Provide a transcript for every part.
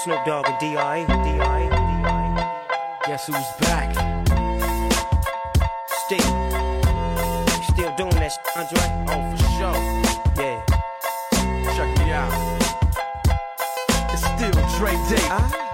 Snoop Dogg and D.R.E. Guess who's back? Still doing that shit, Andre? Oh, for sure. Yeah. Check me out. It's still Dre Day,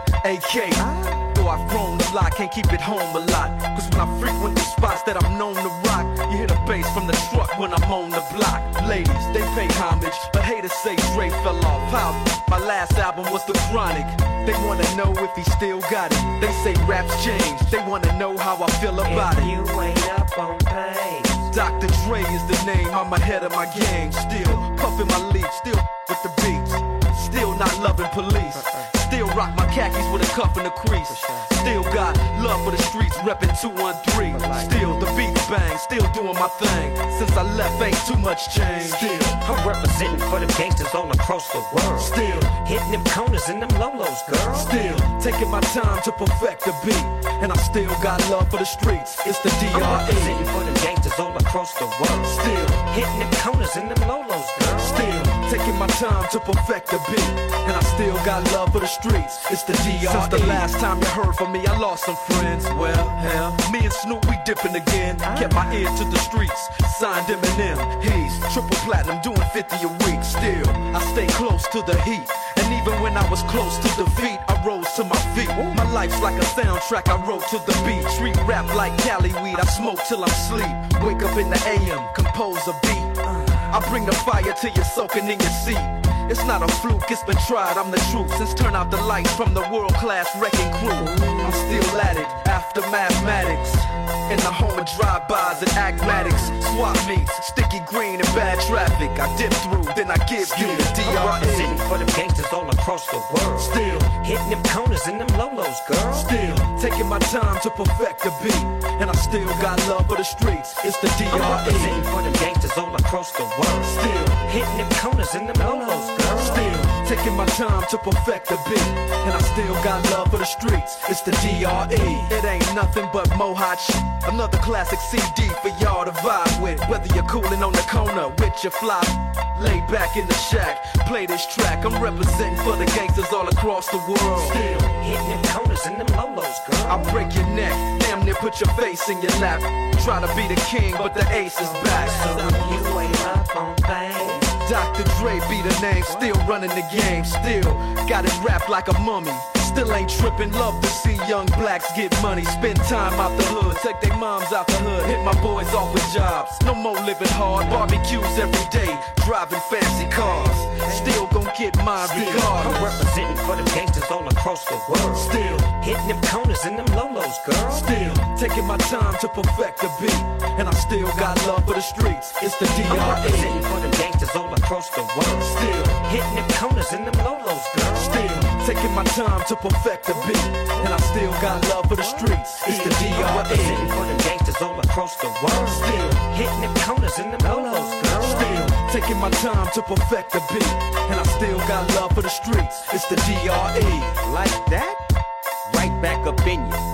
AK. Though I've grown a lot, can't keep it home a lot. Cause when I frequent the spots that I'm known to rock, you hear the bass from the truck when I'm on the block. Ladies, they pay homage, but haters say Dre fell off. How? My last album was The Chronic. They wanna know if he still got it. They say raps changed, they wanna know how I feel about it. You ain't up on pace. Dr. Dre is the name, I'm ahead of my game. Still puffin' my leaf, still with the beats. Still not loving police. Still rock my khakis with a cuff and a crease. Still got love for the streets, reppin' 213. Still the beats bang, still doing my thing. Since I left, ain't too much change. Still I'm representing for the gangsters all across the world. Still hitting them corners and them lolos, girl. Still taking my time to perfect the beat. And I still got love for the streets. It's the I'm D.R.E. representing for the gangsters all across the world. Still hitting them corners and them lolos, girl. Still taking my time to perfect the beat. And I still got love for the streets. It's the D.R.E. Since the last time you heard from me, I lost some friends. Well, hell, me and Snoop, we dipping again. Kept my ear to the streets. Signed Eminem. He's triple platinum, doing 50 a week. Still, I stay close to the heat. And even when I was close to defeat, I rose to my feet. My life's like a soundtrack I wrote to the beat. Street rap like Cali weed, I smoke till I'm sleep. Wake up in the AM, compose a beat. I bring the fire till you're soaking in your seat. It's not a fluke, it's been tried, I'm the truth. Since turn out the lights from the world-class wrecking crew, I'm still at it, after mathematics. In the home of drive-bys and acmatics. Swap meets, sticky green and bad traffic. I dip through, then I give you the I'm D.R.E. representing for the gangsters all across the world. Still hitting them corners and them lolos, girl. Still taking my time to perfect the beat. And I still got love for the streets. It's the I'm D.R.E. representing for the gangsters all across the world. Still hitting them corners and them lolos, girl. Still taking my time to perfect the beat. And I still got love for the streets. It's the D.R.E. It ain't nothing but mo hot shit. Another classic CD for y'all to vibe with. Whether you're coolin' on the corner with your fly, lay back in the shack, play this track. I'm representing for the gangsters all across the world. Still hitting them corners and them lolos, girl. I'll break your neck, damn near put your face in your lap. Try to be the king, but the ace is back. So you ain't up on things. Dr. Dre be the name, still running the game. Still got it wrapped like a mummy. Still ain't trippin', love to see young blacks get money. Spend time out the hood, take their moms out the hood. Hit my boys off with jobs, no more living hard. Barbecues every day, driving fancy cars. Still gon' get mine I'm regardless. representing for the gangsters all across the world. Still hitting them corners and them lolos, girl. Still taking my time to perfect the beat. And I still got love for the streets. It's the I'm D.R.E. representing for the gangsters all across the world. Still hitting them corners and them lolos, girl. Still taking my time to perfect the beat. And I still got love for the streets. It's the I'm D.R.E. representing for the gangsters all across the world. Still hitting them corners and them lolos, girl. Still taking my time to perfect the beat. And I still got love for the streets. It's the D.R.E. Like that? Right back up in you.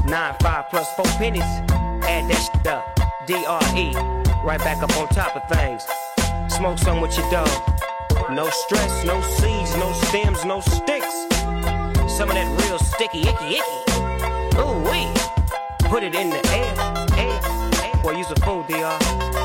9-5 plus 4 pennies. Add that shit up. D.R.E. Right back up on top of things. Smoke some with your dog. No stress, no seeds, no stems, no sticks. Some of that real sticky, icky. Ooh wee. Put it in the air. Boy, you's a fool, D.R.